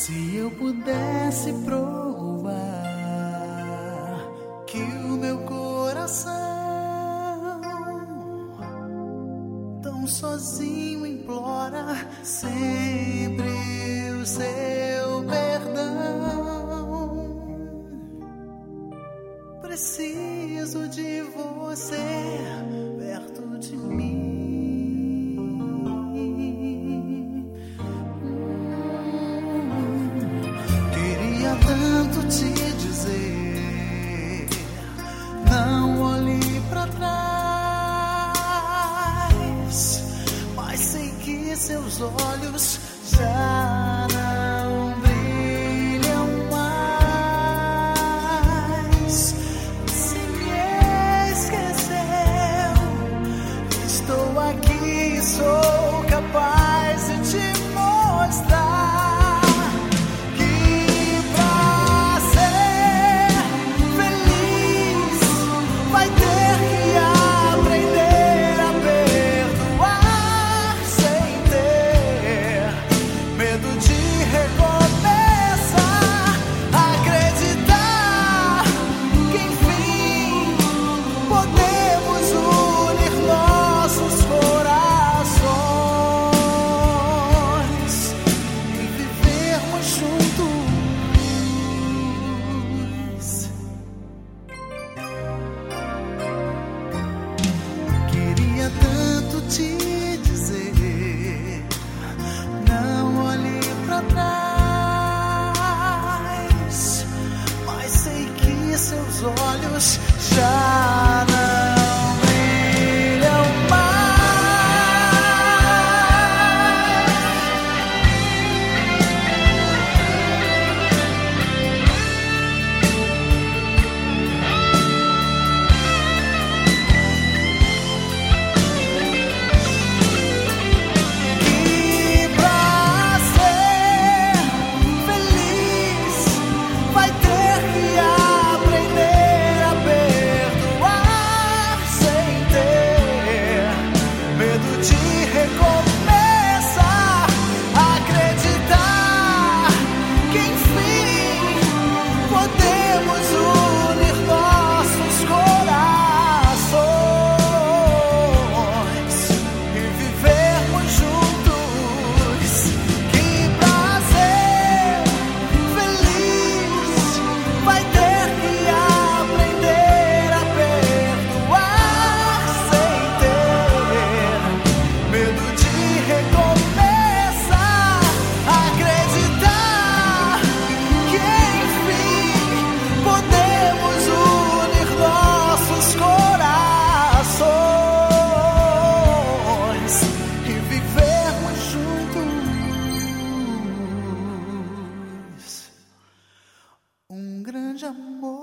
Se eu pudesse provar que o meu coração tão sozinho implora sempre o seu perdão, preciso de você perto de mim. Tanto te dizer, não olhe pra trás, mas sei que seus olhos já não brilham mais. Se me esqueceu, estou aqui e sou capaz de te mostrar tanto te dizer, não olhe pra trás, mas sei que seus olhos já não brilham mais. Um grande amor.